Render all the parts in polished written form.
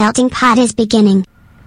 Melting pot is beginning.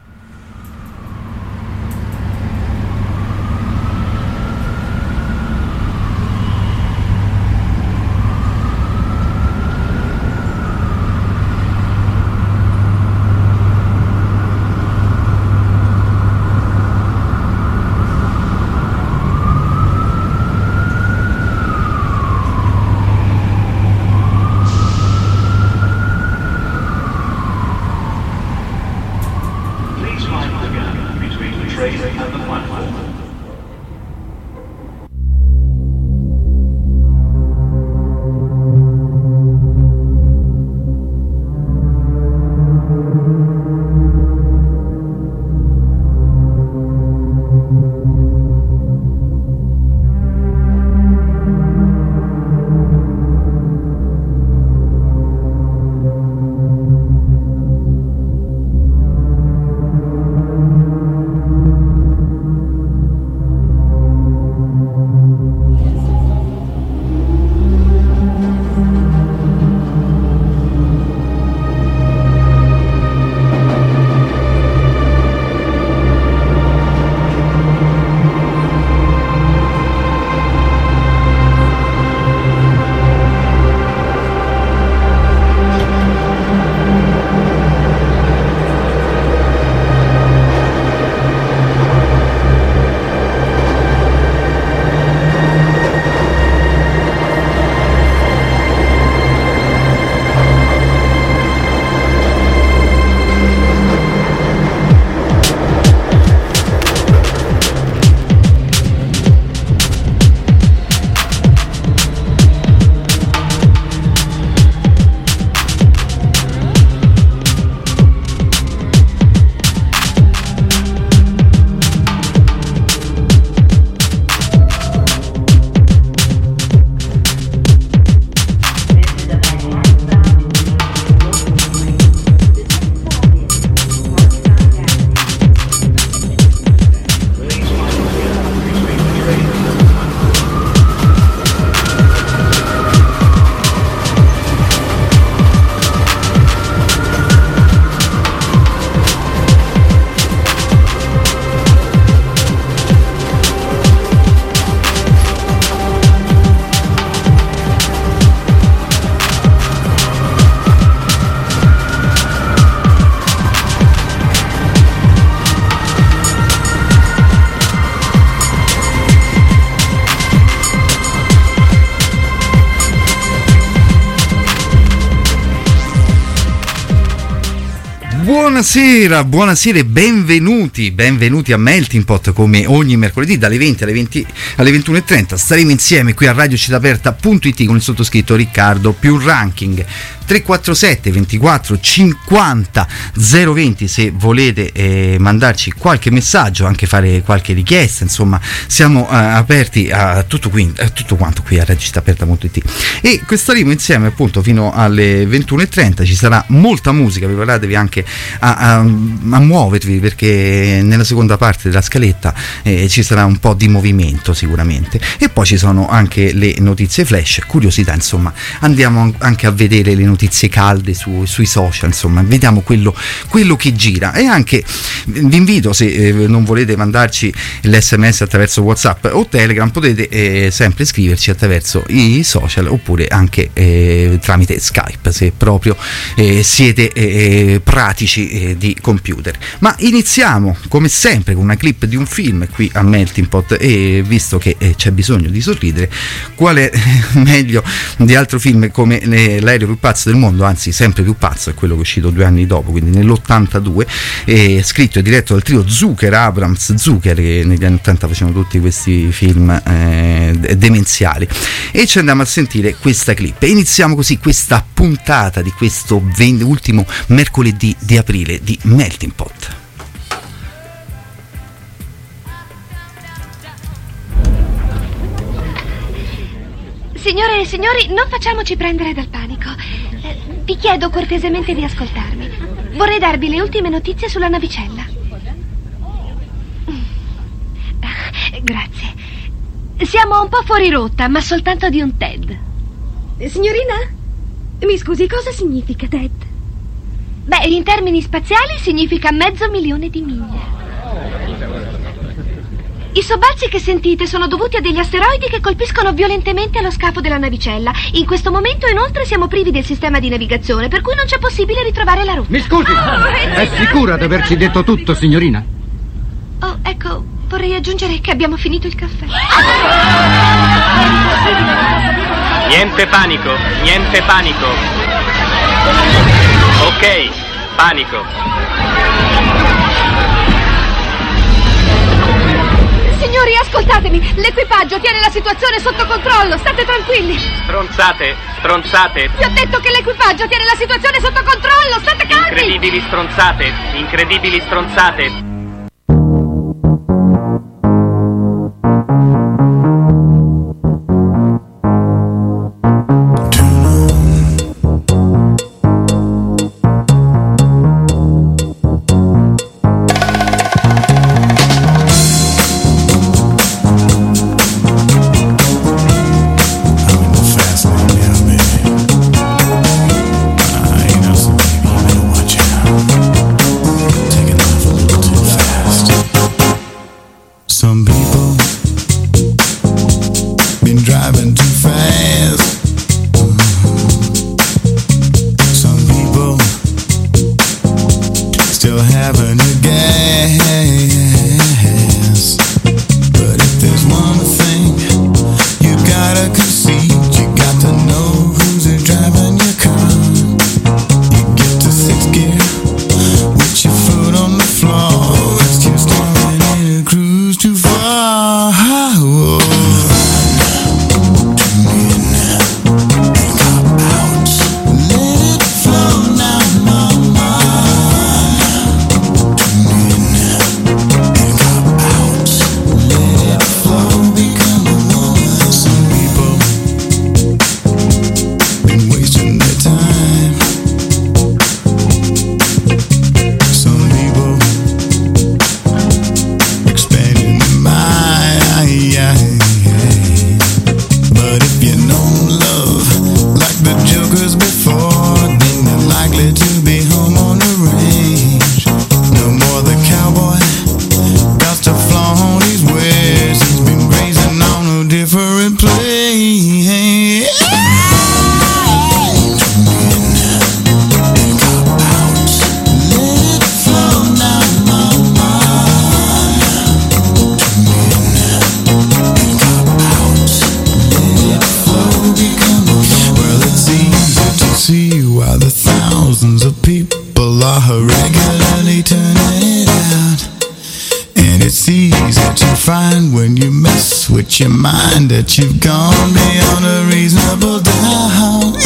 Buonasera e benvenuti a Melting Pot, come ogni mercoledì dalle 20 alle 21:30 staremo insieme qui a radiocittaaperta.it con il sottoscritto Riccardo più ranking 347 24 50 020 se volete mandarci qualche messaggio, anche fare qualche richiesta, insomma siamo aperti a tutto quanto qui a radiocittaaperta.it e staremo insieme appunto fino alle 21:30. Ci sarà molta musica, preparatevi anche a muovervi, perché nella seconda parte della scaletta ci sarà un po' di movimento sicuramente, e poi ci sono anche le notizie flash, curiosità, insomma andiamo anche a vedere le notizie calde sui social, insomma vediamo quello che gira. E anche vi invito, se non volete mandarci l'SMS attraverso WhatsApp o Telegram, potete sempre scriverci attraverso i social oppure anche tramite Skype, se proprio siete pratici di computer. Ma iniziamo come sempre con una clip di un film qui a Melting Pot, e visto che c'è bisogno di sorridere, qual è meglio di altro film come L'aereo più pazzo del mondo, anzi sempre più pazzo, è quello che è uscito 2 anni dopo, quindi nell'82, scritto e diretto dal trio Zucker-Abrams-Zucker, che negli anni 80 facevano tutti questi film demenziali, e ci andiamo a sentire questa clip e iniziamo così questa puntata di questo ultimo mercoledì di aprile di Melting Pot. Signore e signori, non facciamoci prendere dal panico. Vi chiedo cortesemente di ascoltarmi. Vorrei darvi le ultime notizie sulla navicella. Grazie. Siamo un po' fuori rotta, ma soltanto di un TED. Signorina? Mi scusi, cosa significa TED? Beh, in termini spaziali significa 500.000 di miglia. I sobbalzi che sentite sono dovuti a degli asteroidi che colpiscono violentemente lo scafo della navicella. In questo momento, inoltre, siamo privi del sistema di navigazione, per cui non c'è possibile ritrovare la rotta. Mi scusi, è sicura di averci detto tutto, signorina? Oh, ecco, vorrei aggiungere che abbiamo finito il caffè. Niente panico, niente panico. Ok, panico. Signori, ascoltatemi! L'equipaggio tiene la situazione sotto controllo, state tranquilli! Stronzate, stronzate! Vi ho detto che l'equipaggio tiene la situazione sotto controllo, state calmi! Incredibili stronzate, incredibili stronzate! Your mind that you've gone beyond a reasonable doubt.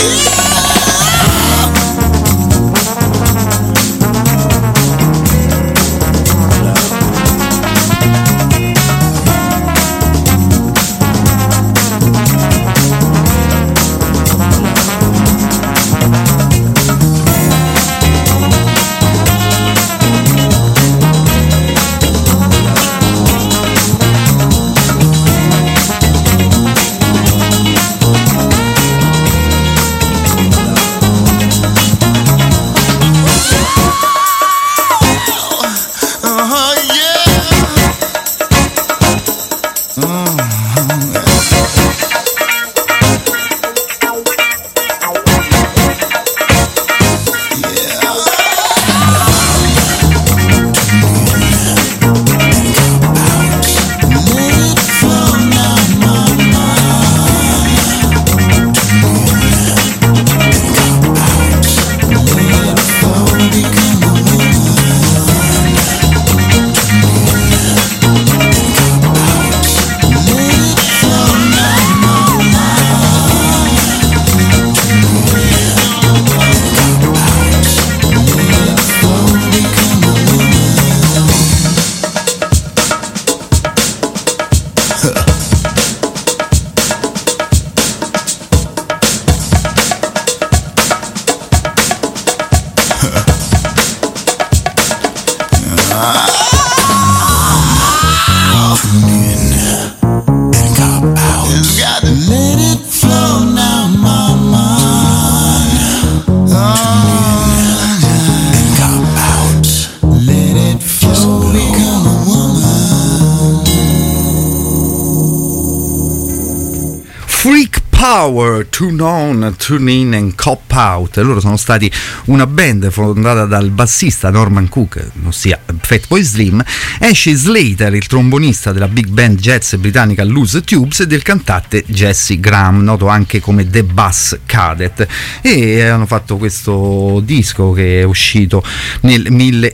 Power, Tune On, Tune In and Cop Out. Loro sono stati una band fondata dal bassista Norman Cook, ossia Fatboy Slim, Ashley Slater, il trombonista della big band jazz britannica Loose Tubes, e del cantante Jesse Graham, noto anche come The Bass Cadet, e hanno fatto questo disco che è uscito nel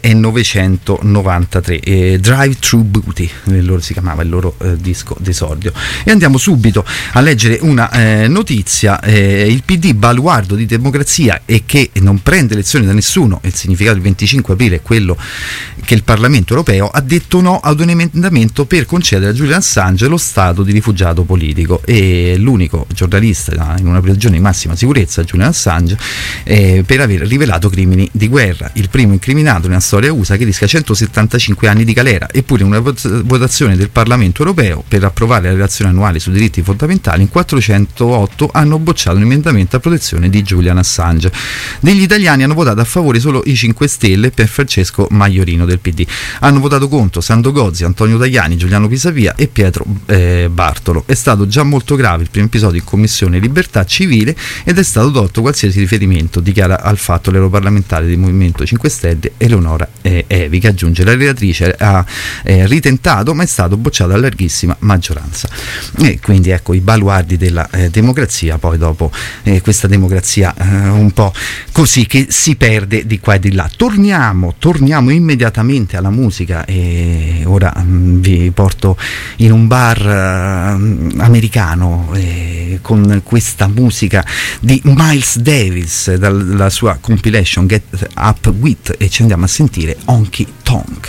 1993, Drive Through Booty, si chiamava il loro disco d'esordio. E andiamo subito a leggere una notizia. Il PD, baluardo di democrazia e che non prende lezioni da nessuno, il significato del 25 aprile è quello che il Parlamento europeo ha detto no ad un emendamento per concedere a Julian Assange lo stato di rifugiato politico, e l'unico giornalista in una prigione di massima sicurezza, Julian Assange, per aver rivelato crimini di guerra, il primo incriminato nella storia USA, che rischia 175 anni di galera. Eppure in una votazione del Parlamento europeo per approvare la relazione annuale sui diritti fondamentali, in 408 hanno bocciato un emendamento a protezione di Julian Assange. Degli italiani hanno votato a favore solo i 5 Stelle per Francesco Maiorino del PD. Hanno votato contro Sandro Gozzi, Antonio Tajani, Giuliano Pisapia e Pietro Bartolo. È stato già molto grave il primo episodio in Commissione Libertà Civile ed è stato tolto qualsiasi riferimento, dichiara al fatto l'europarlamentare del Movimento 5 Stelle Eleonora Evi, che aggiunge: la relatrice ha ritentato ma è stato bocciato a larghissima maggioranza. E quindi ecco i baluardi della democrazia, poi dopo questa democrazia un po' così che si perde di qua e di là. Torniamo immediatamente alla musica, e ora vi porto in un bar americano con questa musica di Miles Davis dalla sua compilation Get Up With, e ci andiamo a sentire Honky Tonk.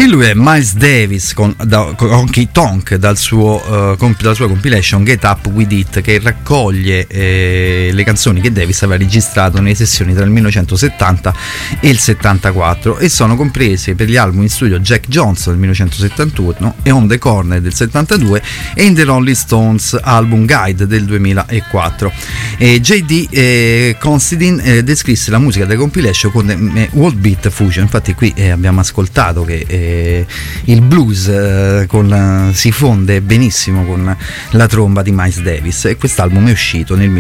lui è Miles Davis con Honky Tonk dalla sua compilation Get Up With It, che raccoglie le canzoni che Davis aveva registrato nelle sessioni tra il 1970 e il 74, e sono comprese per gli album in studio Jack Johnson del 1971 e On the Corner del 72 e in The Rolling Stones Album Guide del 2004. J.D. Considine descrisse la musica della compilation con World Beat Fusion. Infatti qui abbiamo ascoltato che il blues si fonde benissimo con la tromba di Miles Davis, e quest'album è uscito nel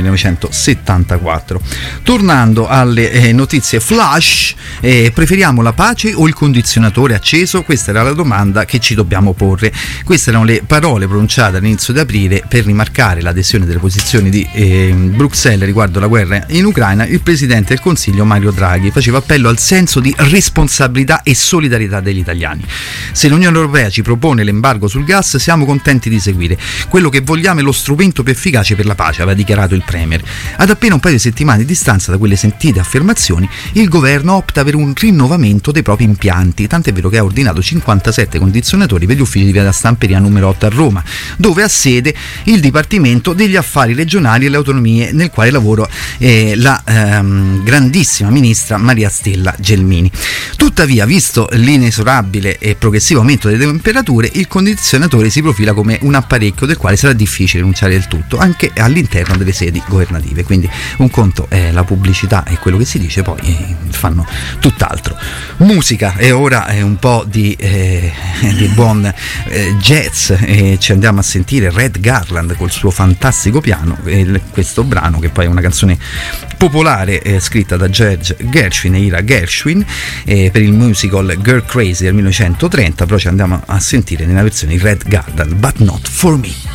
1974. Tornando alle notizie flash, preferiamo la pace o il condizionatore acceso? Questa era la domanda che ci dobbiamo porre. Queste erano le parole pronunciate all'inizio di aprile per rimarcare l'adesione delle posizioni di Bruxelles riguardo la guerra in Ucraina. Il presidente del Consiglio Mario Draghi faceva appello al senso di responsabilità e solidarietà degli italiani. Se l'Unione Europea ci propone l'embargo sul gas, siamo contenti di seguire. Quello che vogliamo è lo strumento più efficace per la pace, aveva dichiarato il Premier. Ad appena un paio di settimane di distanza da quelle sentite affermazioni, il governo opta per un rinnovamento dei propri impianti, tant'è vero che ha ordinato 57 condizionatori per gli uffici di via Stamperia numero 8 a Roma, dove ha sede il Dipartimento degli Affari Regionali e le Autonomie, nel quale lavora la grandissima ministra Maria Stella Gelmini. Tuttavia, visto l'inesorabile e progressivo aumento delle temperature, il condizionatore si profila come un apparecchio del quale sarà difficile rinunciare del tutto, anche all'interno delle sedi governative. Quindi un conto è la pubblicità e quello che si dice, poi fanno tutt'altro. Musica, e ora è un po' di buon jazz, ci andiamo a sentire Red Garland col suo fantastico piano, questo brano che poi è una canzone popolare scritta da George Gershwin e Ira Gershwin per il musical Girl Crazy del 1930, però ci andiamo a sentire nella versione Red Garland, But Not For Me.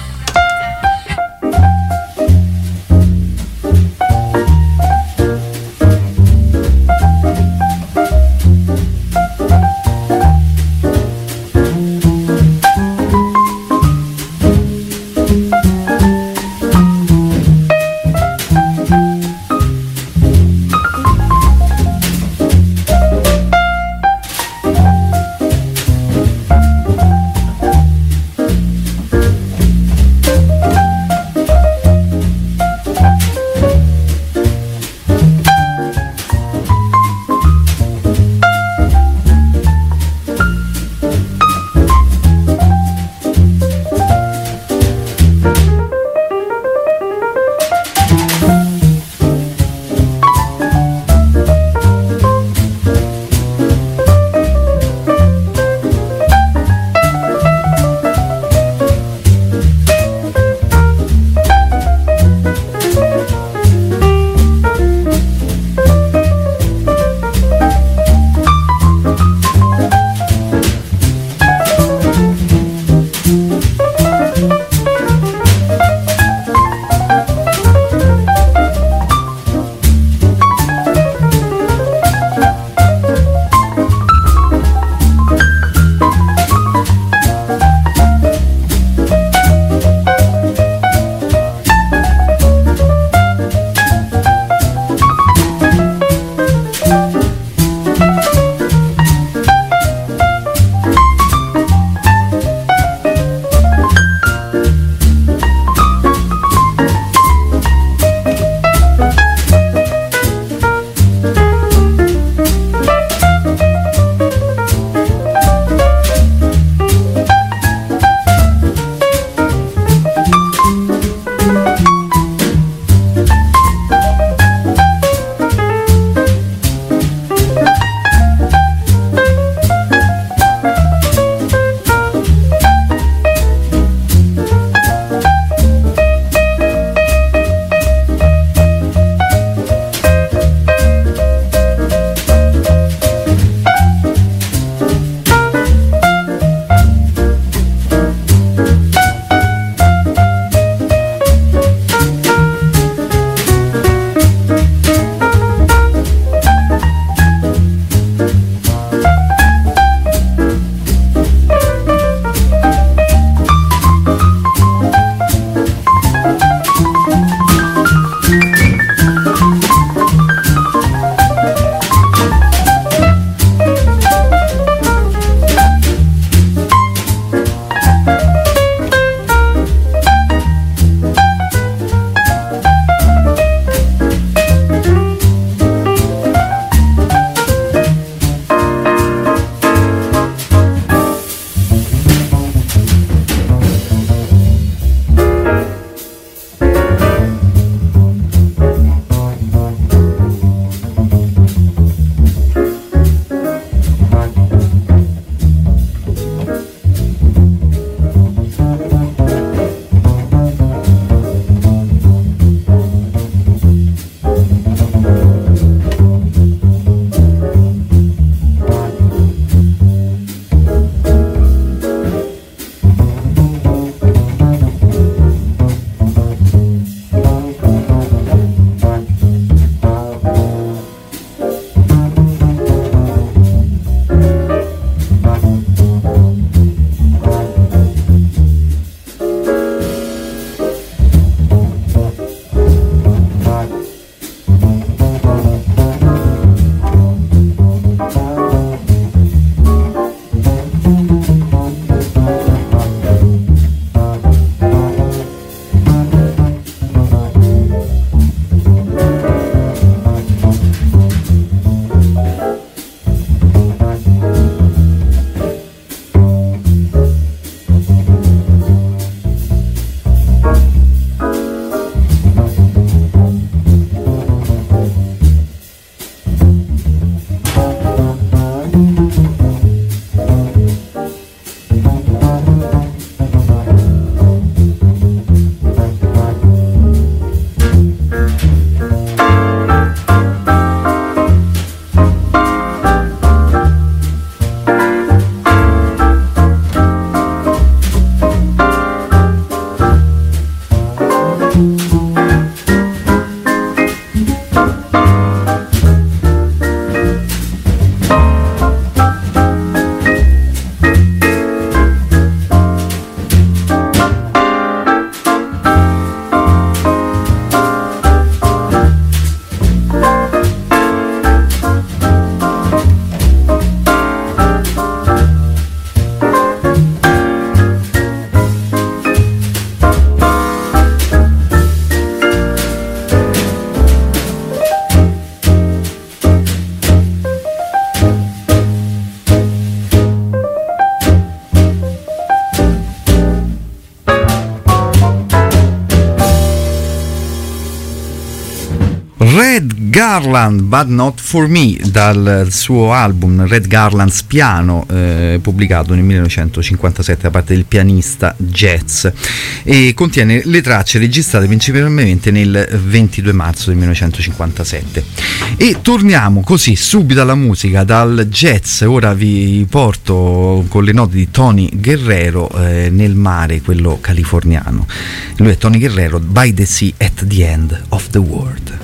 Red Garland, But Not For Me, dal suo album Red Garland's Piano, pubblicato nel 1957 da parte del pianista jazz, e contiene le tracce registrate principalmente nel 22 marzo del 1957. E torniamo così subito alla musica, dal jazz. Ora vi porto con le note di Tony Guerrero, Nel mare, quello californiano. Lui è Tony Guerrero, By the Sea at the End of the World.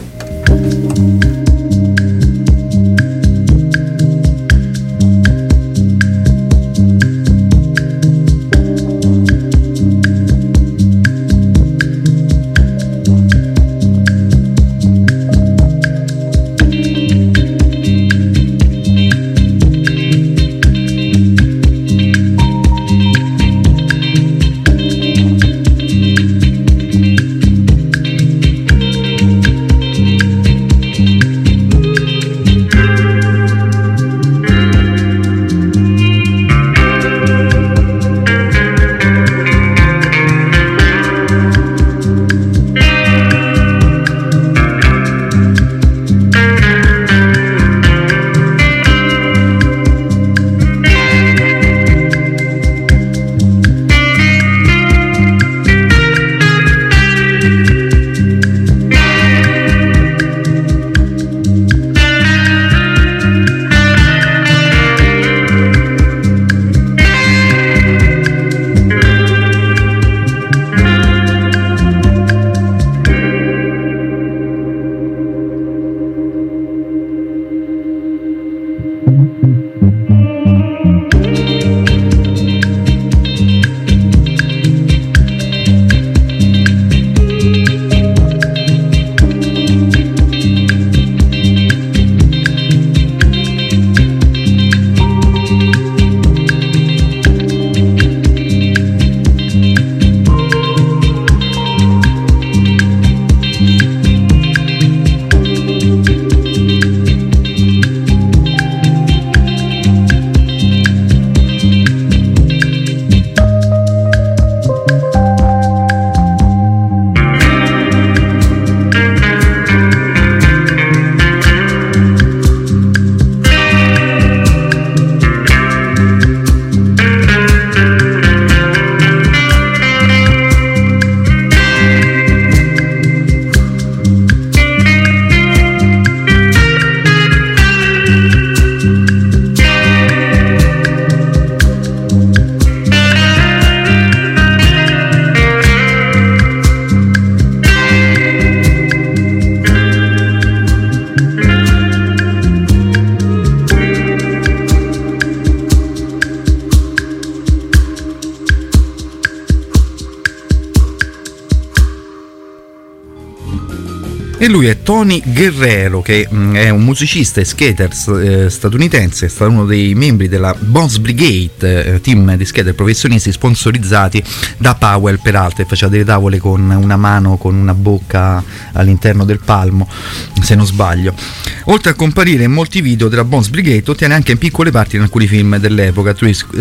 E lui è Tony Guerrero, che è un musicista e skater statunitense, è stato uno dei membri della Bones Brigade, team di skater professionisti sponsorizzati da Powell, peraltro, e faceva delle tavole con una mano, con una bocca all'interno del palmo, se non sbaglio. Oltre a comparire in molti video della Bones Brigade, ottiene anche in piccole parti in alcuni film dell'epoca,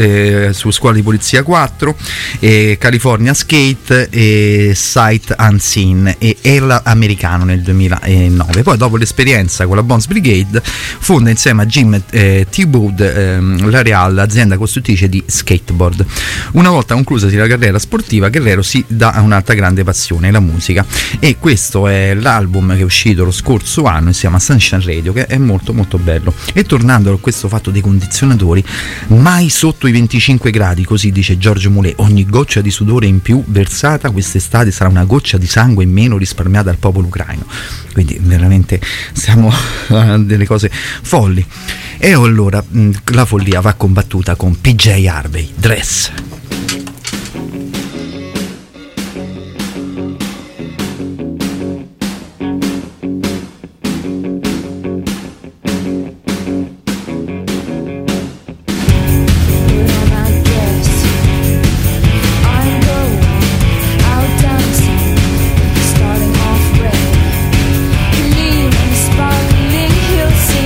su Scuola di Polizia 4, California Skate, e Sight Unseen e Ella Americano nel 2009. Poi, dopo l'esperienza con la Bones Brigade, fonda insieme a Jim T-Bood la Real, azienda costruttrice di skateboard. Una volta conclusasi la carriera sportiva, Guerrero si dà un'altra grande passione, la musica, e questo è l'album che è uscito lo scorso anno insieme a Sunshine Radio, che è molto molto bello. E tornando a questo fatto dei condizionatori, mai sotto i 25 gradi, così dice Giorgio Moulet. Ogni goccia di sudore in più versata quest'estate sarà una goccia di sangue in meno risparmiata al popolo ucraino. Quindi veramente siamo a delle cose folli. E allora la follia va combattuta con PJ Harvey, Dress.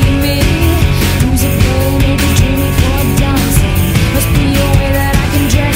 Dream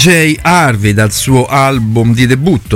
PJ Harvey dal suo album di debutto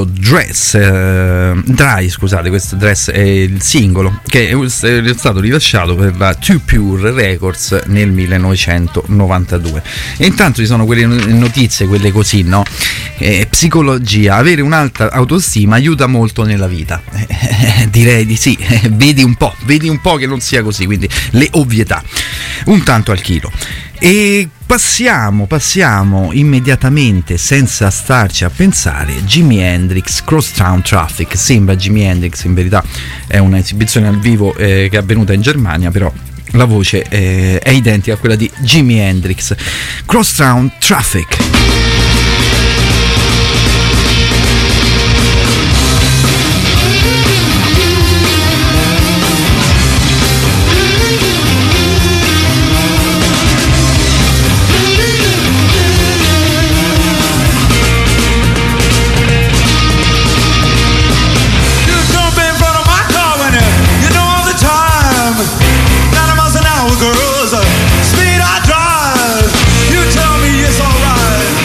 Dry, scusate, questo Dress è il singolo che è stato rilasciato per la Too Pure Records nel 1992. E intanto ci sono quelle notizie, quelle così, no? Psicologia, avere un'alta autostima aiuta molto nella vita. Direi di sì. Vedi un po' che non sia così, quindi le ovvietà un tanto al chilo. E passiamo immediatamente, senza starci a pensare, Jimi Hendrix, Crosstown Traffic. Sembra Jimi Hendrix, in verità è una esibizione al vivo che è avvenuta in Germania, però la voce è identica a quella di Jimi Hendrix. Crosstown Traffic. Girls, speed I drive. You tell me it's alright.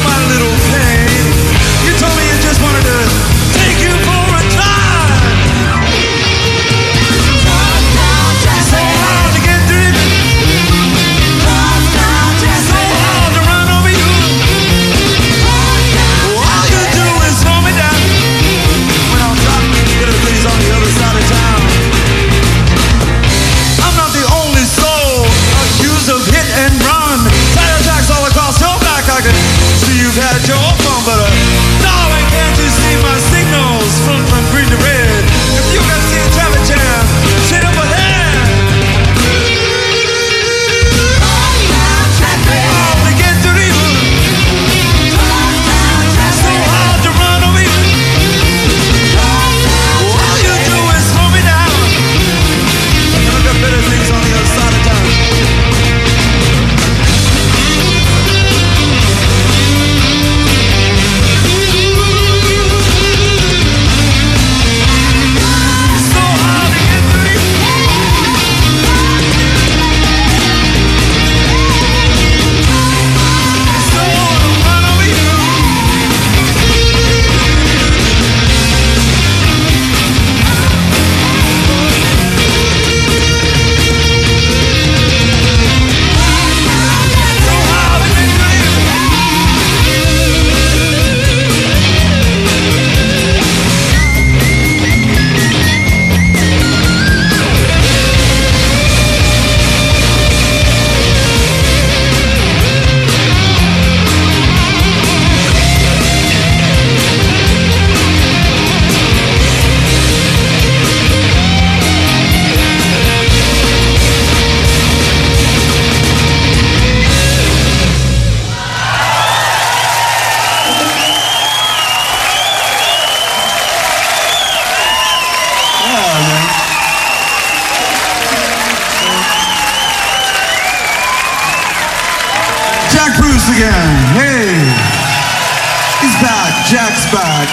again. Hey, he's back. Jack's back.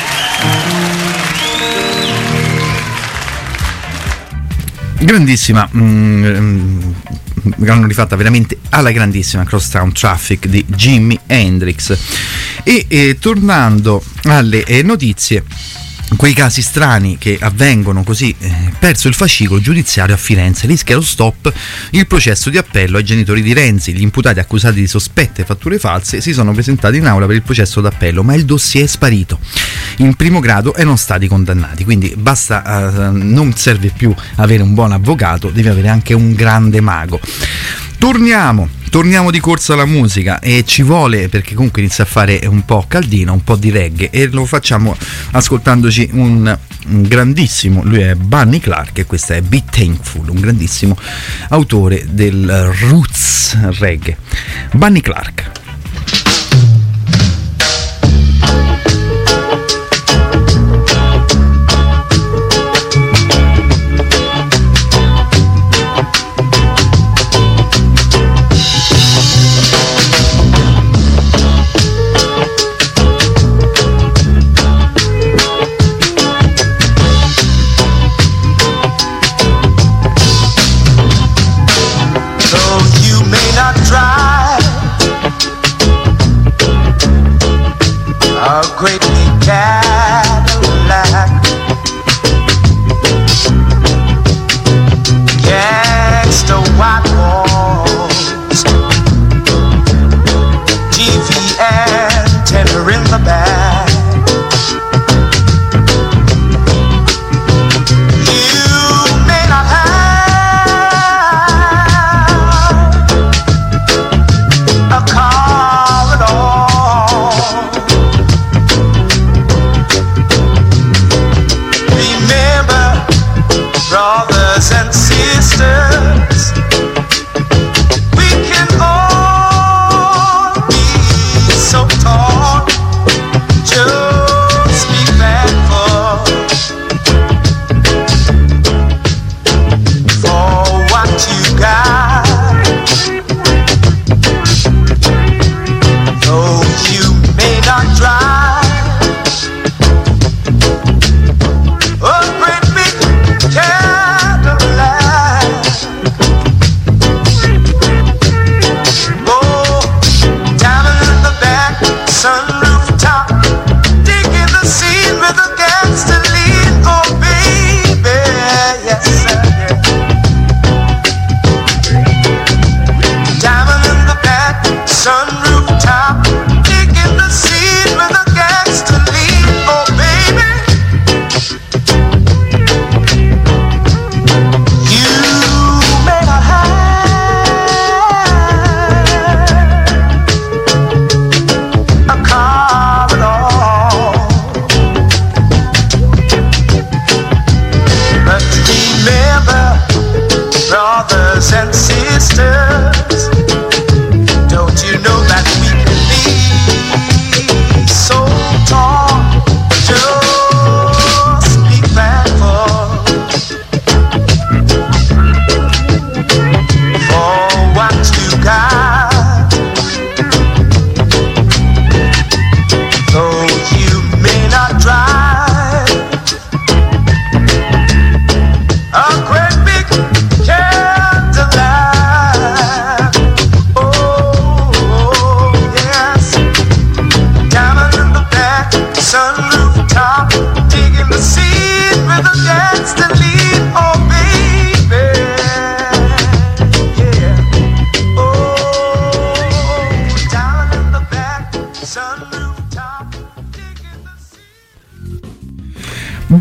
Grandissima, l'hanno rifatta veramente alla grandissima Crosstown Traffic di Jimi Hendrix. E tornando alle notizie, quei casi strani che avvengono così, perso il fascicolo giudiziario a Firenze, rischia lo stop il processo di appello ai genitori di Renzi. Gli imputati accusati di sospette fatture false si sono presentati in aula per il processo d'appello, ma il dossier è sparito in primo grado e non stati condannati. Quindi basta, non serve più avere un buon avvocato, devi avere anche un grande mago. Torniamo di corsa alla musica, e ci vuole, perché comunque inizia a fare un po' caldino, un po' di reggae, e lo facciamo ascoltandoci un grandissimo, lui è Bunny Clark e questa è Be Thankful, un grandissimo autore del roots reggae. Bunny Clark.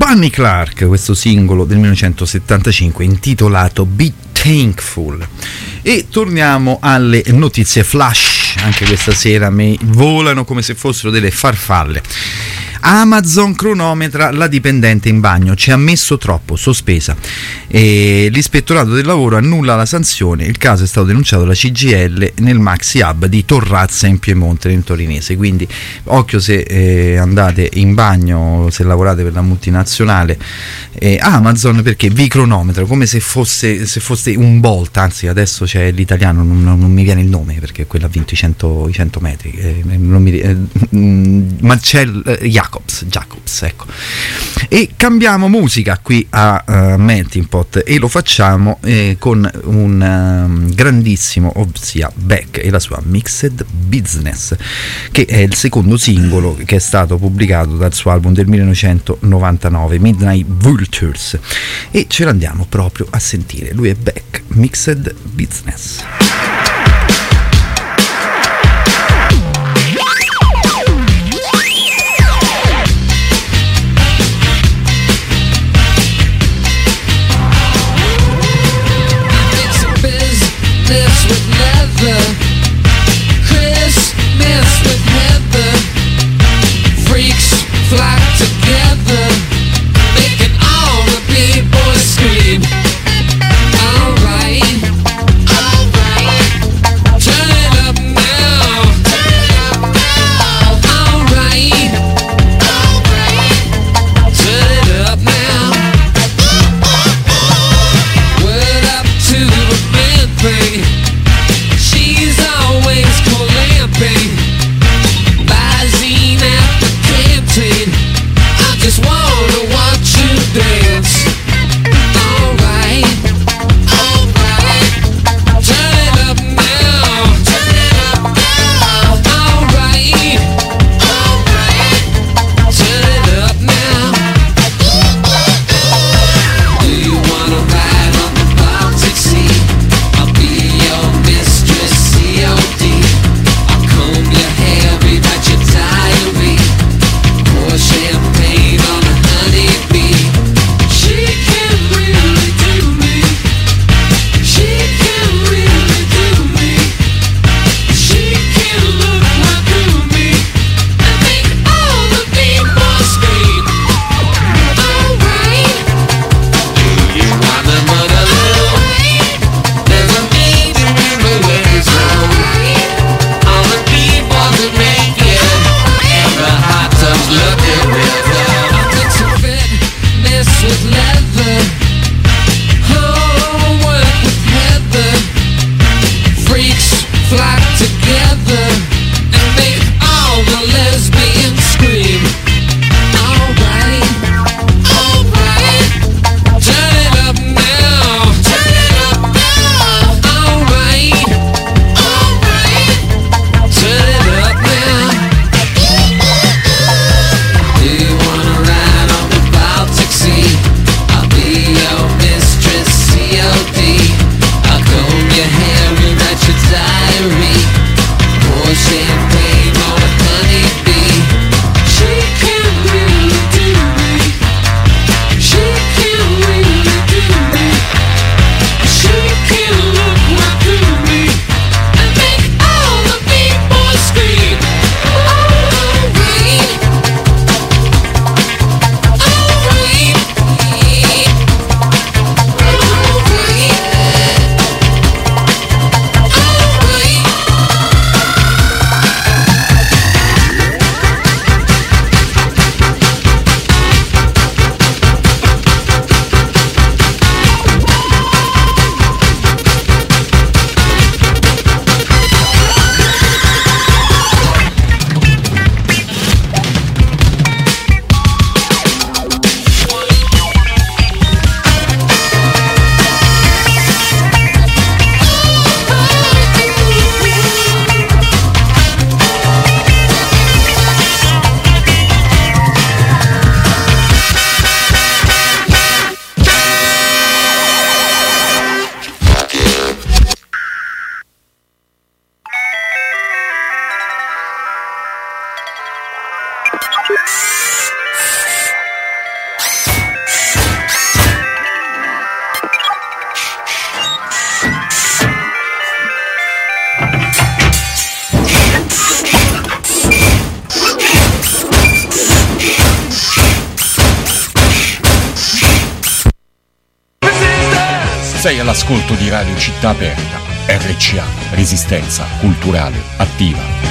Bunny Clark, questo singolo del 1975 intitolato Be Thankful. E torniamo alle notizie flash, anche questa sera mi volano come se fossero delle farfalle. Amazon cronometra la dipendente in bagno, ci ha messo troppo, sospesa. E l'ispettorato del lavoro annulla la sanzione, il caso è stato denunciato alla CGIL nel Maxi Hub di Torrazza in Piemonte, nel torinese. Quindi occhio se andate in bagno, se lavorate per la multinazionale Amazon, perché vi cronometra come se fosse un Bolt, anzi adesso c'è l'italiano, non mi viene il nome perché quello ha vinto i 100 metri, Marcel Jacobs, ecco. E cambiamo musica qui a Melting Pot, e lo facciamo con un grandissimo, ossia Beck e la sua Mixed Business, che è il secondo singolo che è stato pubblicato dal suo album del 1999, Midnight Vultures, e ce l'andiamo proprio a sentire. Lui è Beck, Mixed Business. With leather, Christmas with heather, freaks flock together, making all the people scream. Alright, turn it up now. Alright, turn it up now. Word up to the man thing. Sei all'ascolto di Radio Città Aperta, RCA, Resistenza Culturale Attiva.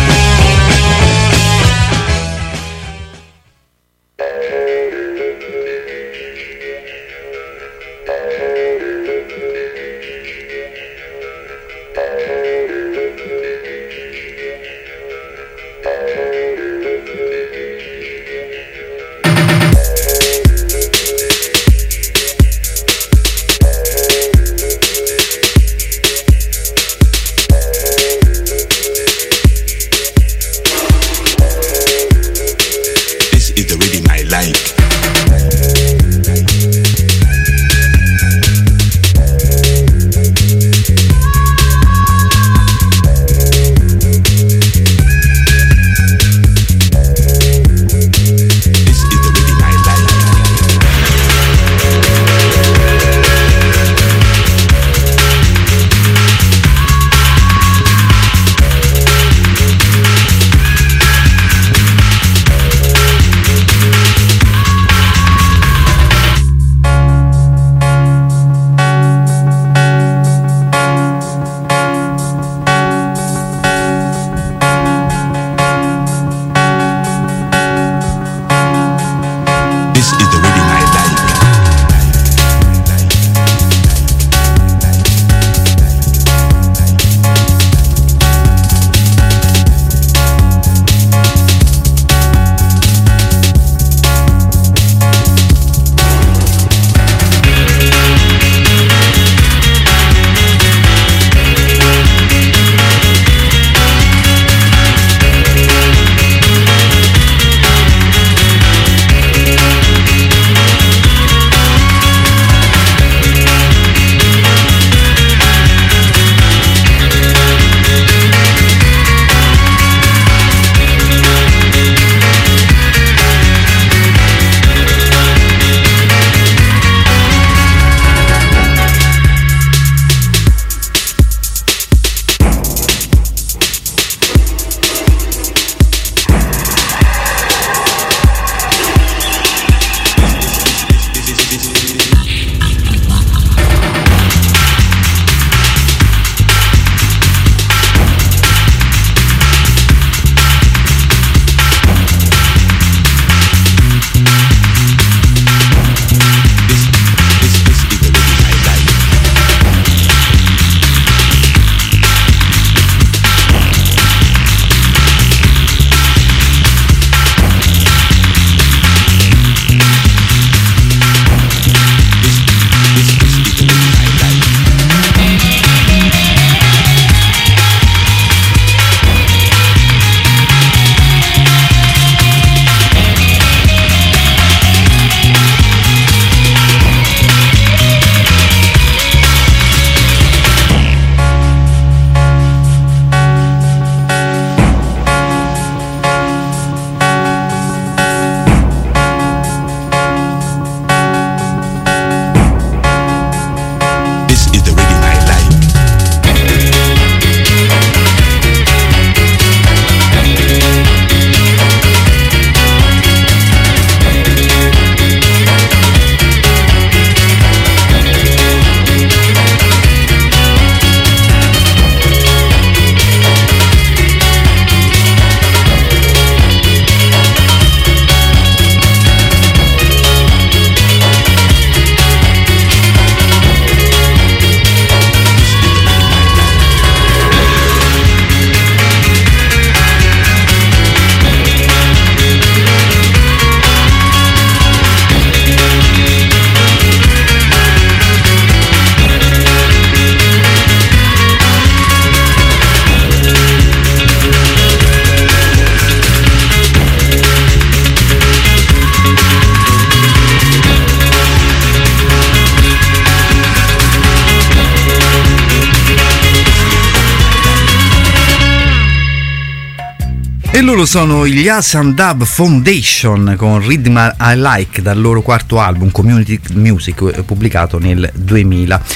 E loro sono gli Awesome Dub Foundation con Rhythm I Like dal loro quarto album Community Music pubblicato nel 2000.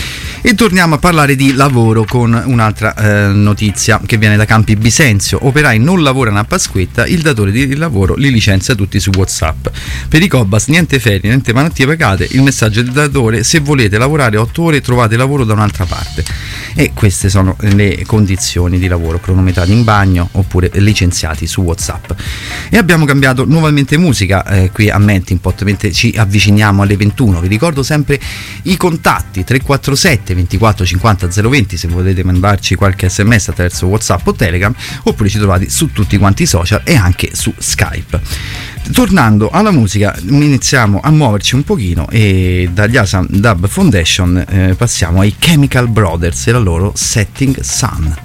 E torniamo a parlare di lavoro con un'altra notizia che viene da Campi Bisenzio. Operai non lavorano a Pasquetta, il datore di lavoro li licenzia tutti su WhatsApp. Per i Cobas niente ferie, niente malattie pagate, il messaggio del datore: se volete lavorare 8 ore trovate lavoro da un'altra parte. E queste sono le condizioni di lavoro: cronometrati in bagno oppure licenziati su WhatsApp. E abbiamo cambiato nuovamente musica qui a Melting Pot, mentre ci avviciniamo alle 21. Vi ricordo sempre i contatti: 347 24 50 020 se volete mandarci qualche sms attraverso WhatsApp o Telegram, oppure ci trovate su tutti quanti i social e anche su Skype. Tornando alla musica, iniziamo a muoverci un pochino e dagli Asam Dub Foundation passiamo ai Chemical Brothers e la loro Setting Sun.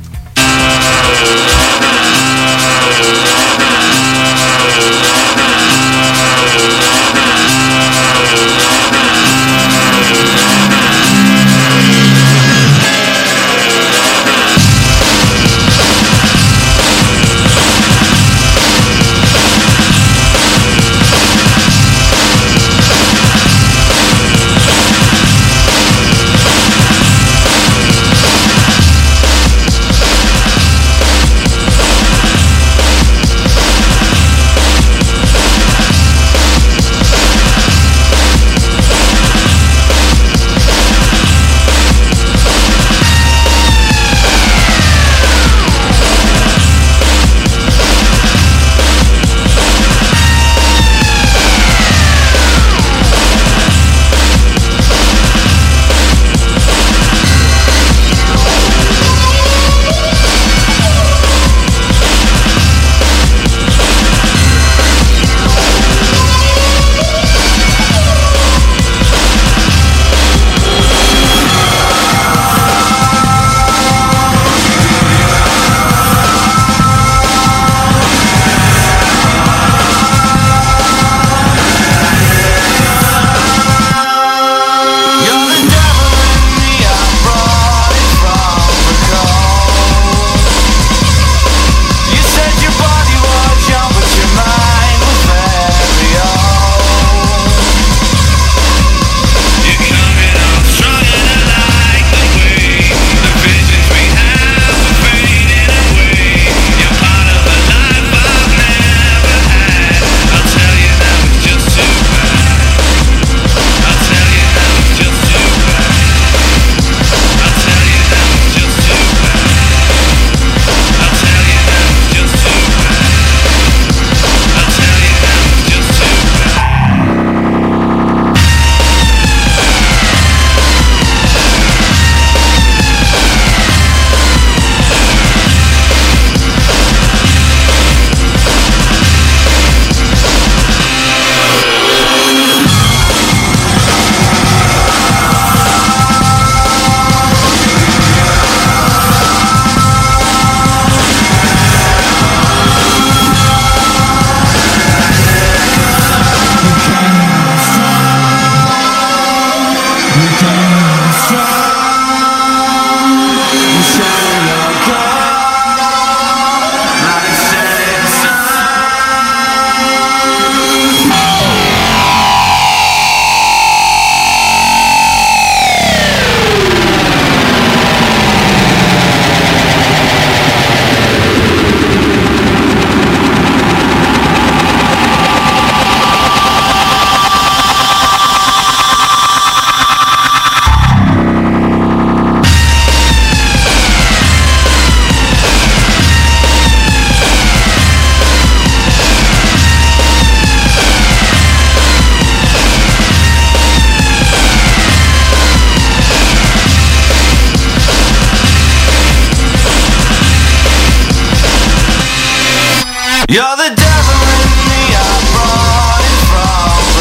You're the devil in me, I brought it from the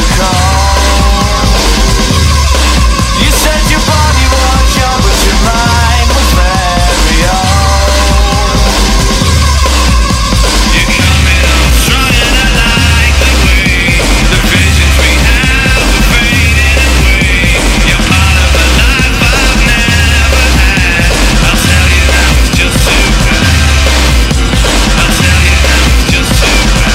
cold. You said your body was young, but your mind was very old. You're coming on strong and I like the way the visions we have are fading away. You're part of a life I've never had. I'll tell you that was just too bad. I'll tell you that was just too bad.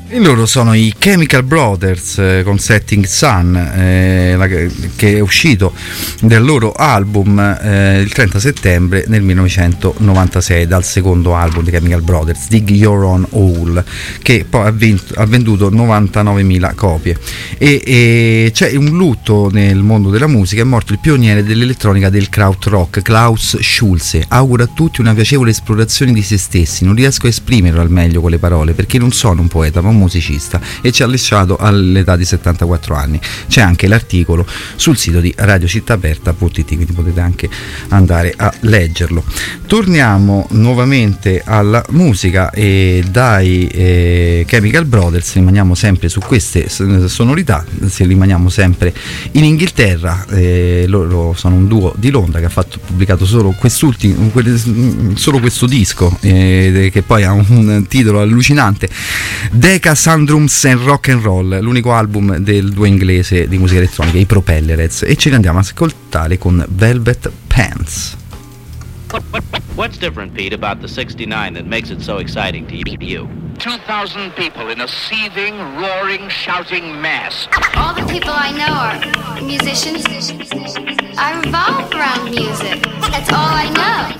E loro sono i Chemical Brothers con Setting Sun, che è uscito del loro album il 30 settembre del 1996, dal secondo album di Chemical Brothers, Dig Your Own Hole, che poi ha venduto 99.000 copie. E c'è un lutto nel mondo della musica, è morto il pioniere dell'elettronica del krautrock, Klaus Schulze. Auguro a tutti una piacevole esplorazione di se stessi. Non riesco a esprimerlo al meglio con le parole, perché non sono un poeta ma un musicista, e ci ha lasciato all'età di 74 anni. C'è anche l'articolo sul sito di radiocittaaperta.it, quindi potete anche andare a leggerlo. Torniamo nuovamente alla musica e dai Chemical Brothers rimaniamo sempre su queste sonorità, rimaniamo sempre in Inghilterra. Loro sono un duo di Londra che ha pubblicato solo questo disco, che poi ha un titolo allucinante, Deca Sandrums and Rock and Roll, l'unico album del duo inglese di musica elettronica, i Propellerheads, e ce li andiamo a ascoltare con Velvet Pants. What's different, Pete, about the 69 that makes it so exciting to you? 2,000 people in a seething, roaring, shouting mass. All the people I know are musicians. I revolve around music. That's all I know.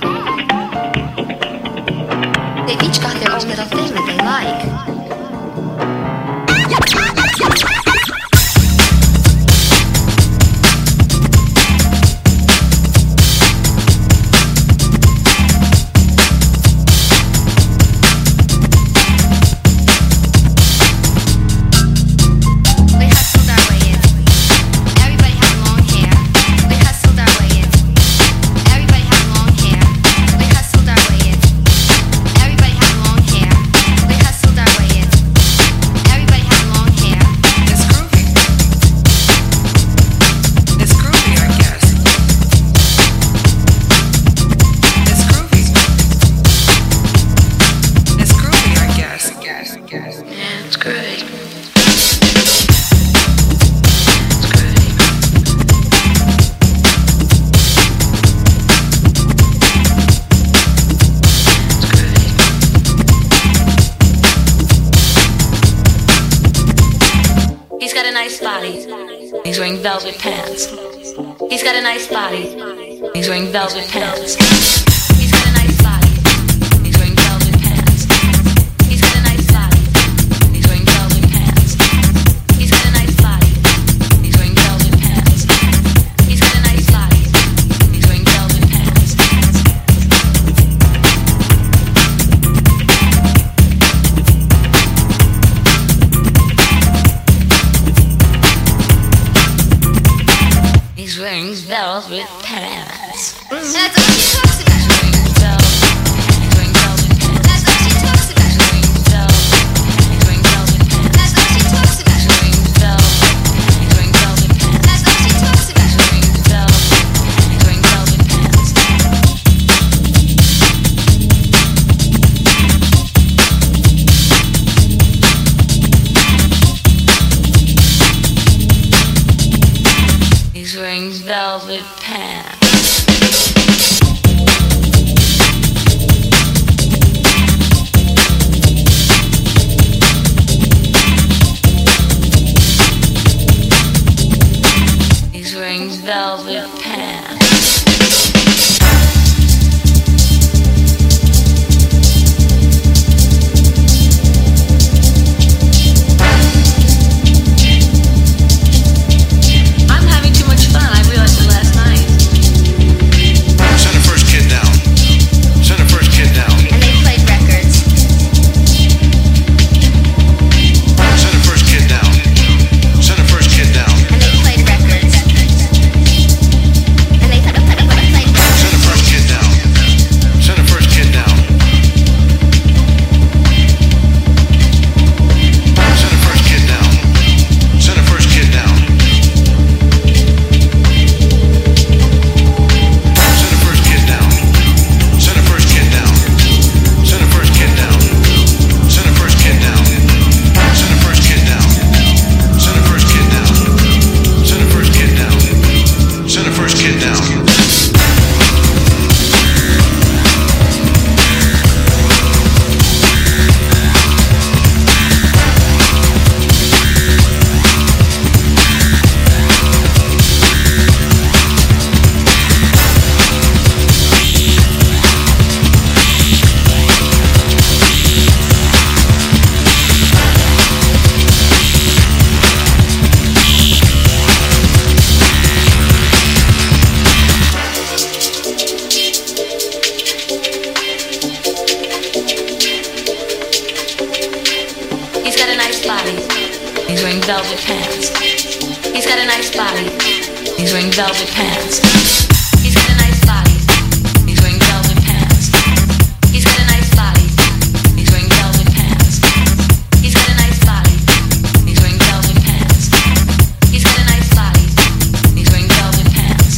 They've each got their own little thing that they like. He's wearing velvet pants. He's got a nice body. He's wearing velvet pants. He's got a nice body. He's wearing velvet pants. He's got a nice body. He's wearing velvet pants. He's got a nice body. He's wearing velvet pants. He's got a nice body. He's wearing velvet pants. He's wearing velvet pants. That's all she talks about. He's wearing velvet pants. That's all she talks about. He's wearing velvet pants. That's all she talks about. He's wearing velvet pants. That's all she talks about. He's wearing velvet pants. He's wearing velvet pants. He's wearing velvet pants. I'm having too much fun. I realized it last night. Send the first kid down. Send the first kid down. And they played records. Send the first kid down. Send the first kid down. And they played records. He's wearing velvet pants. He's got a nice body. He's wearing velvet pants. He's got a nice body. He's wearing velvet pants. He's got a nice body. He's wearing velvet pants. He's got a nice body. He's wearing velvet pants. He's got a nice body. He's wearing velvet pants.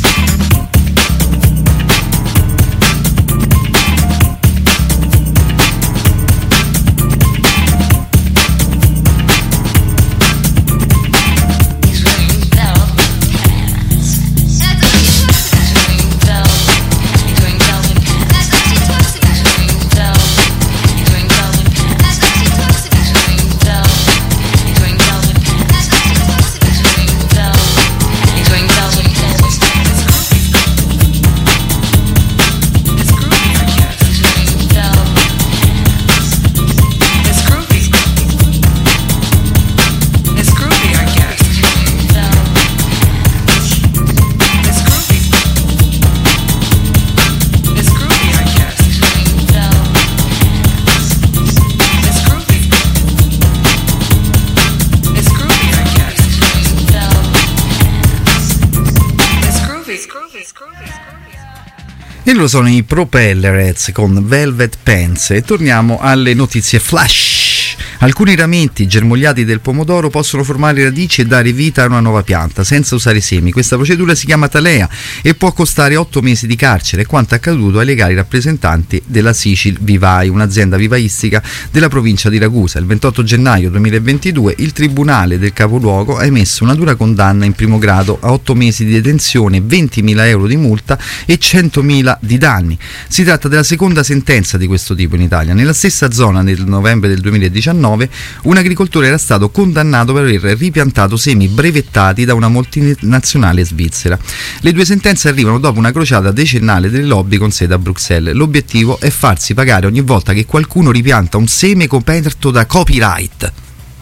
E loro sono i Propellerheads con Velvet Pants. E torniamo alle notizie flash. Alcuni ramenti germogliati del pomodoro possono formare radici e dare vita a una nuova pianta senza usare semi. Questa procedura si chiama talea e può costare 8 mesi di carcere, quanto accaduto ai legali rappresentanti della Sicil Vivai, un'azienda vivaistica della provincia di Ragusa. Il 28 gennaio 2022 il tribunale del capoluogo ha emesso una dura condanna in primo grado a 8 mesi di detenzione, 20.000 euro di multa e 100.000 di danni. Si tratta della seconda sentenza di questo tipo in Italia. Nella stessa zona, nel novembre del 2019, un agricoltore era stato condannato per aver ripiantato semi brevettati da una multinazionale svizzera. Le due sentenze arrivano dopo una crociata decennale delle lobby con sede a Bruxelles. L'obiettivo è farsi pagare ogni volta che qualcuno ripianta un seme coperto da copyright.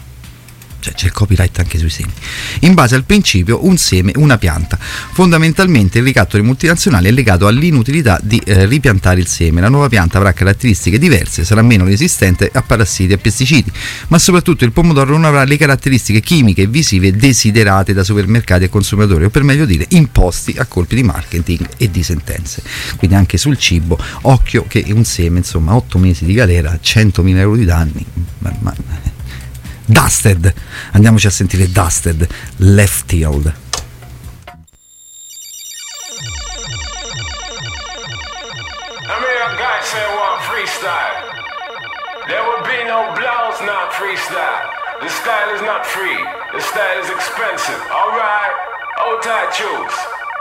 Cioè c'è il copyright anche sui semi. In base al principio un seme, una pianta. Fondamentalmente il ricatto delle multinazionali è legato all'inutilità di ripiantare il seme. La nuova pianta avrà caratteristiche diverse, sarà meno resistente a parassiti e pesticidi, ma soprattutto il pomodoro non avrà le caratteristiche chimiche e visive desiderate da supermercati e consumatori, o per meglio dire imposti a colpi di marketing e di sentenze. Quindi anche sul cibo, occhio che un seme, insomma, 8 mesi di galera, 100.000 euro di danni. Dusted, andiamoci a sentire Dusted, Left Field. I mean, a guy said one freestyle. There will be no blows, not freestyle. The style is not free. The style is expensive. Alright, hold tight, choose.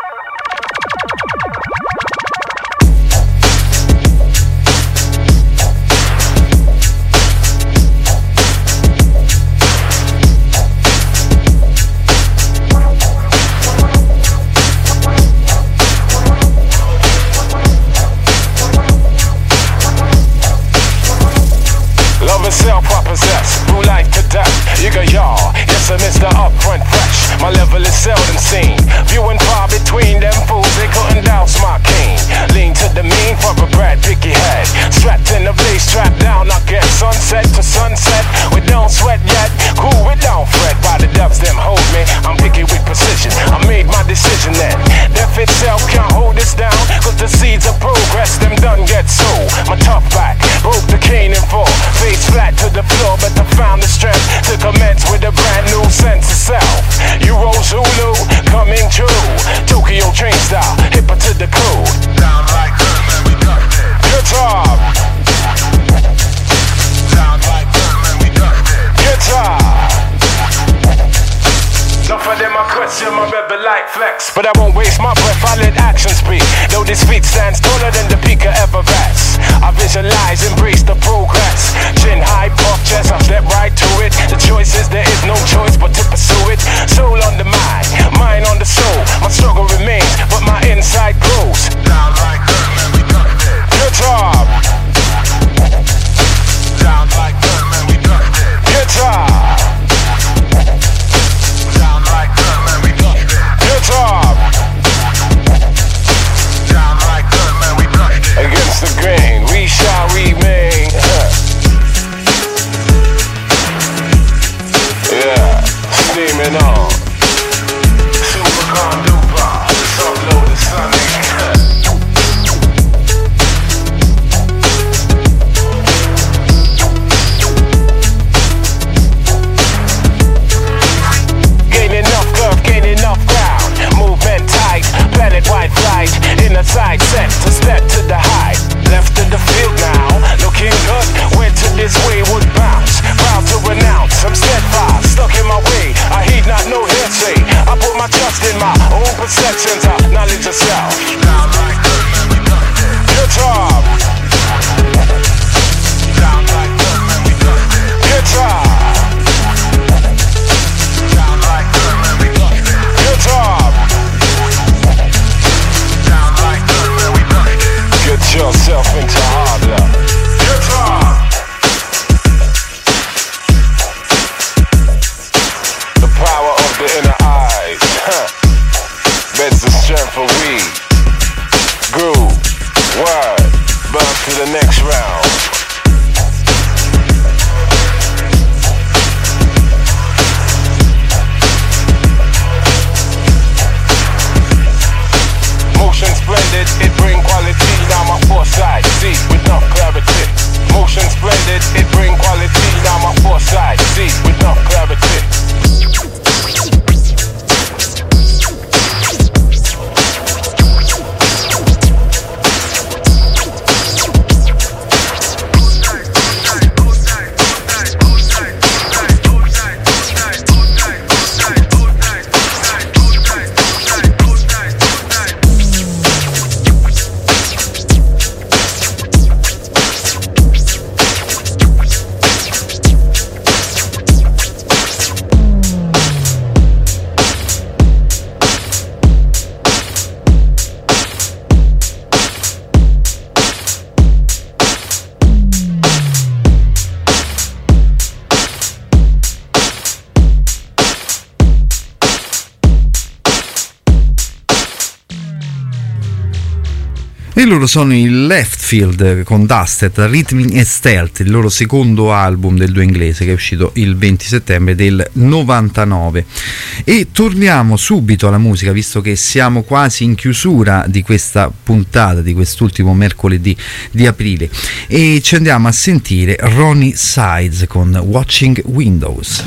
Self I possess, through life to death. You got y'all, yes I'm Mr. Upfront Fresh. My level is seldom seen. Few and far between them fools, they couldn't douse my cane. Lean to the mean for a Brad Picky head. Strapped in the blaze, strapped down, I get sunset to sunset. We don't sweat yet, cool, we don't fret. By the dubs them hold me, I'm picky with precision. I made my decision then. Death itself can't hold us down, cause the seeds of progress, them done get sold. My tough back, broke the cane in four. Face flat to the floor, but I found the strength to commence with a brand new sense of self. Euro Zulu, coming true. Tokyo train style, hipper to the code. Down like good, man, we got it. Guitar. Down like good, man, we got it. Guitar. Enough of them I question my rebel like flex, but I won't waste my breath, I let action speak. Though this feat stands taller than the peak of Everest, I visualize, embrace the progress. Chin high, puff chest, I step right to it. The choice is there is no choice but to pursue it. Soul on the mind, mind on the soul. My struggle remains, but my inside grows. Down like good, man, we got it. Guitar. Down like good, man, we got it. Guitar. Guitar. Down like good, man, we got it. Against the grain, we shall remain. screaming on. Super conduper, let's upload the Sonic. Gain enough ground, movement tight, planet wide flight, in a side set to step to the height. Left in the field now, looking good, went to this wayward bounce, proud to renounce, I'm steadfast, stuck in my way, I heed not no hearsay, I put my trust in my own perceptions of knowledge of self. Good job. Good job. Good job. Get yourself into hard luck. Good job. The power of the inner eyes, beds the strength for we. Groove, word, burn to the next round. Motion splendid, it bring quality, now my foresight, see with enough clarity. Motion splendid, it bring quality, now my foresight, see with enough clarity. E loro sono i Leftfield con Dusted, Rhythm and Stealth, il loro secondo album del duo inglese che è uscito il 20 settembre del 99. E torniamo subito alla musica, visto che siamo quasi in chiusura di questa puntata, di quest'ultimo mercoledì di aprile, e ci andiamo a sentire Ronnie Sides con Watching Windows.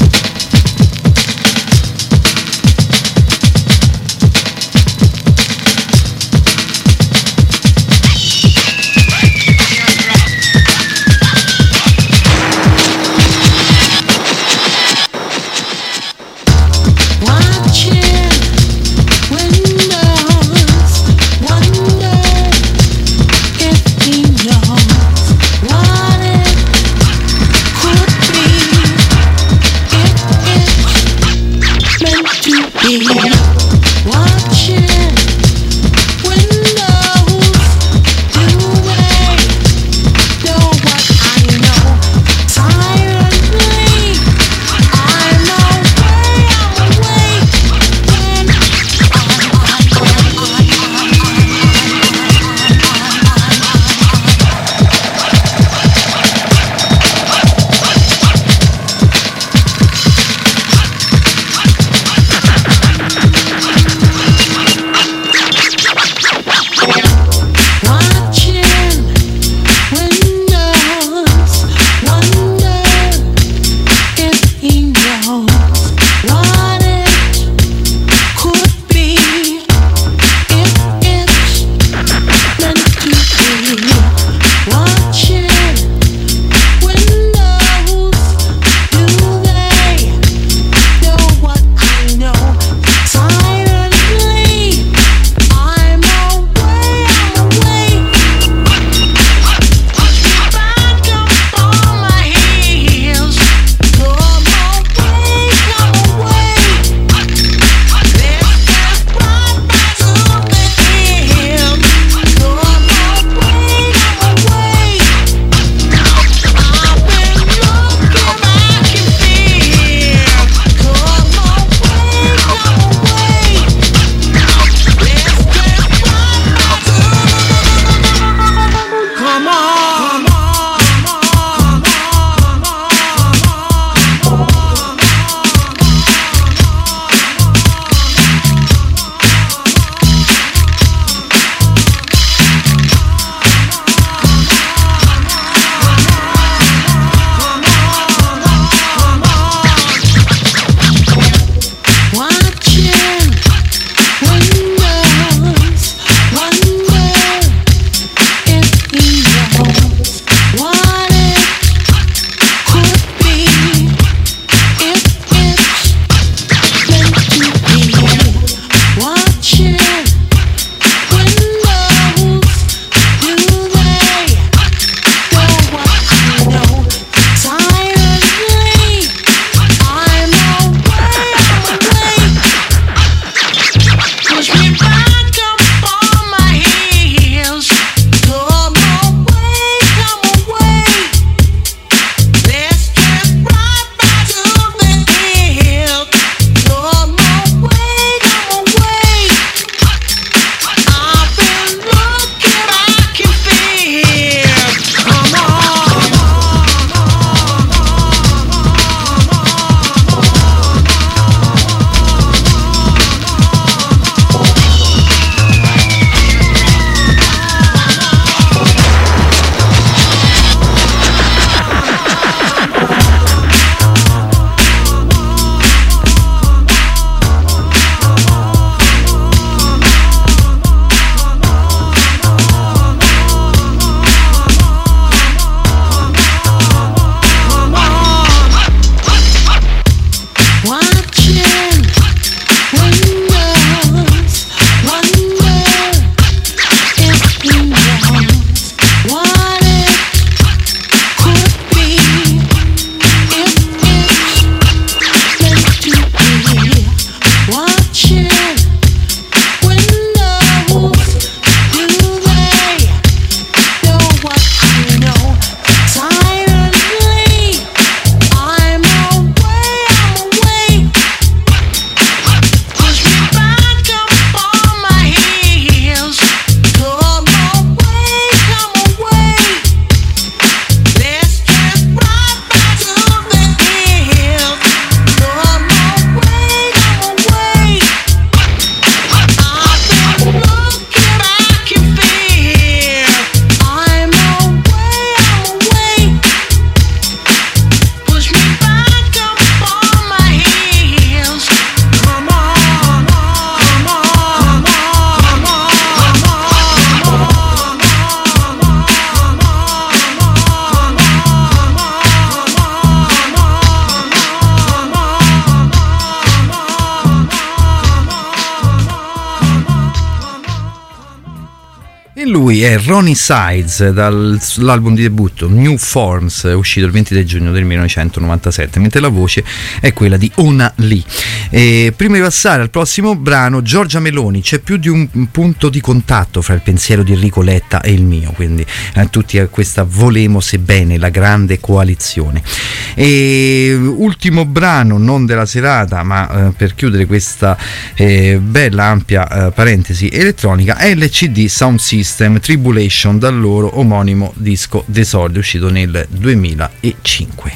lui è Ronnie Sides dall'album di debutto New Forms, uscito il 23 giugno del 1997, mentre la voce è quella di Ona Lee. E prima di passare al prossimo brano, Giorgia Meloni, c'è più di un punto di contatto fra il pensiero di Enrico Letta e il mio, quindi tutti a questa volemo sebbene la grande coalizione. E ultimo brano, non della serata, ma per chiudere questa bella ampia parentesi elettronica, LCD Sound System Tribulation, dal loro omonimo disco d'esordio uscito nel 2005.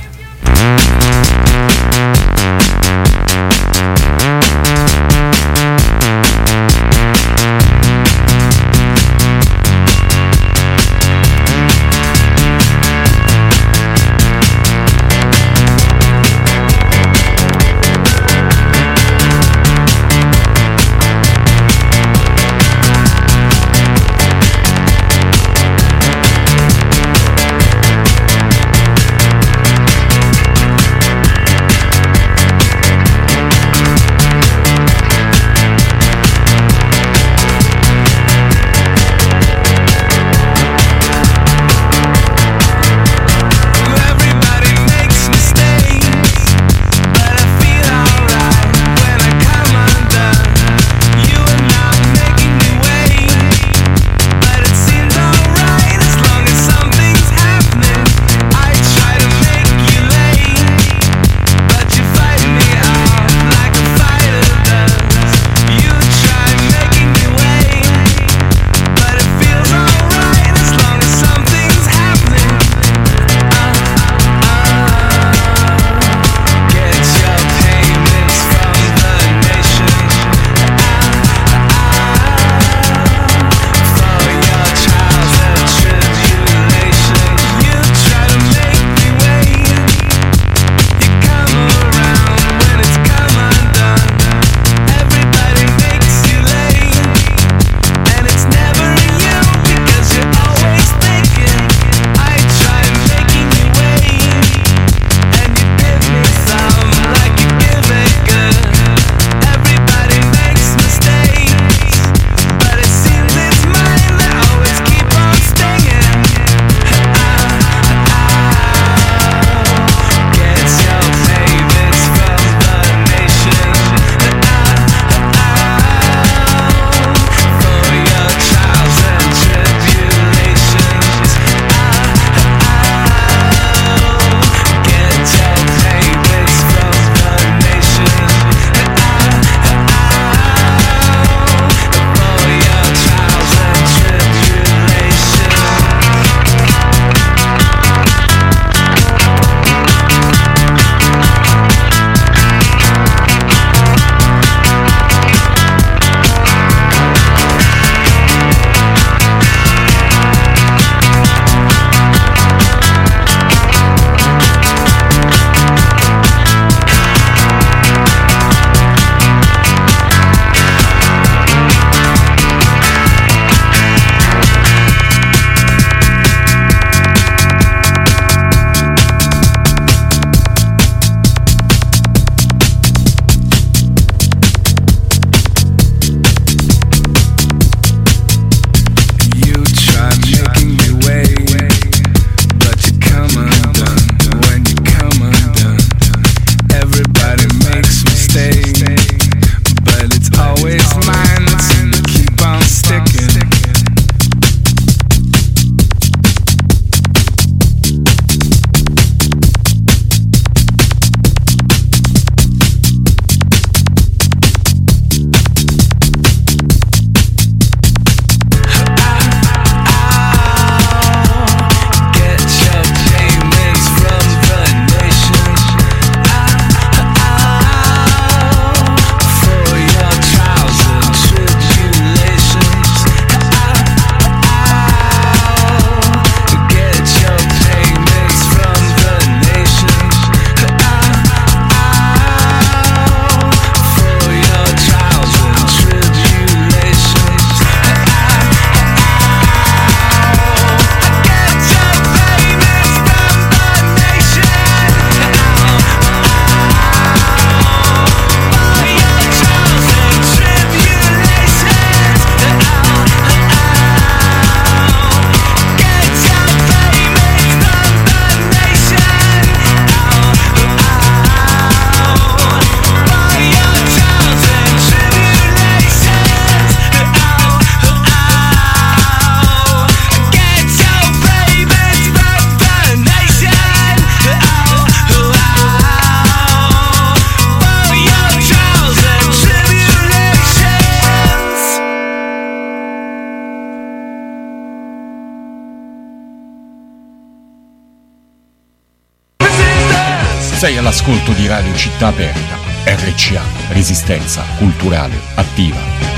all'ascolto di Radio Città Aperta, RCA, Resistenza Culturale Attiva.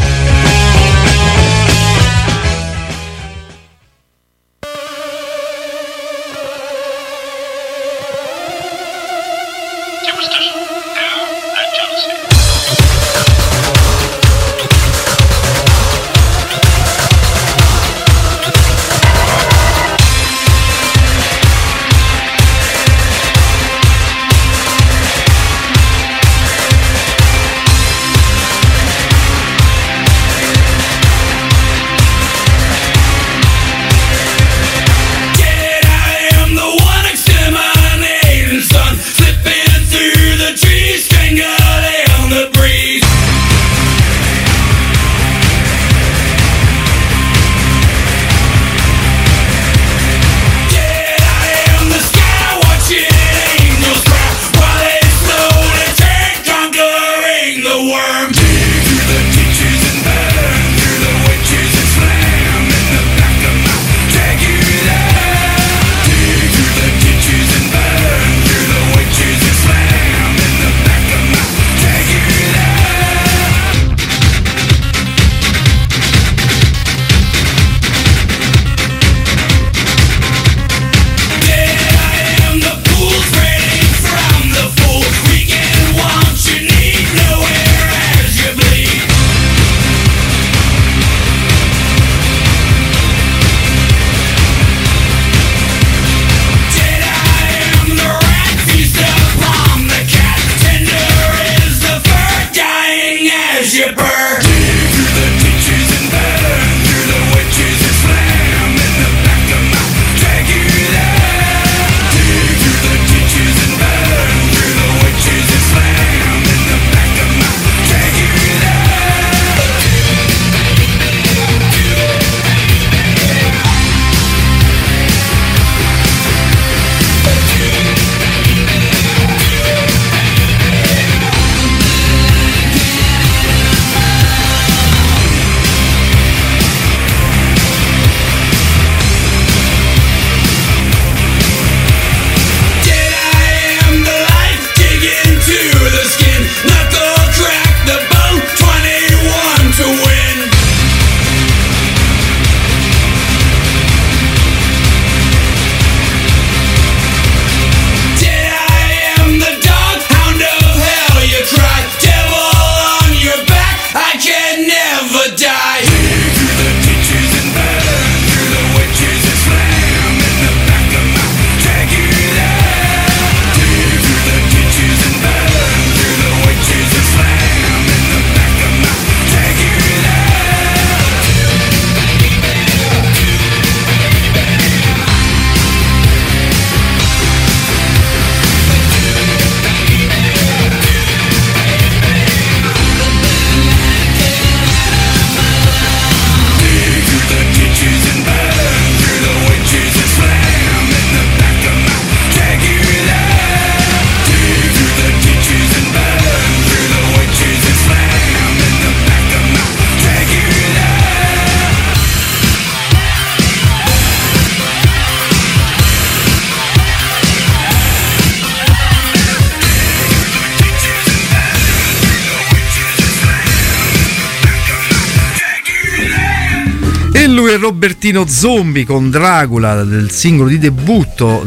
Lui è Robertino Zombie con Dracula, del singolo di debutto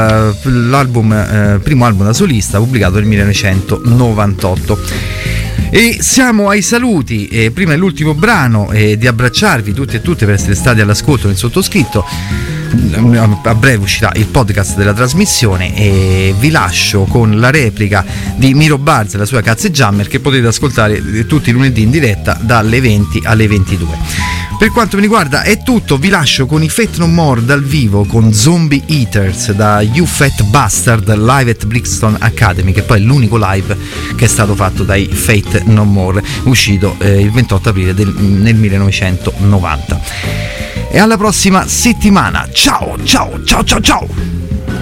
dall'album primo album da solista pubblicato nel 1998. E siamo ai saluti, prima dell'ultimo brano, di abbracciarvi tutti e tutte per essere stati all'ascolto del sottoscritto. A breve uscirà il podcast della trasmissione e vi lascio con la replica di Miro Barz e la sua Cazze Jammer, che potete ascoltare tutti i lunedì in diretta dalle 20 alle 22. Per quanto mi riguarda è tutto, vi lascio con i Fate No More dal vivo con Zombie Eaters da You Fat Bastard live at Brixton Academy, che poi è l'unico live che è stato fatto dai Fate No More, uscito il 28 aprile nel 1990. E alla prossima settimana, ciao ciao ciao ciao ciao.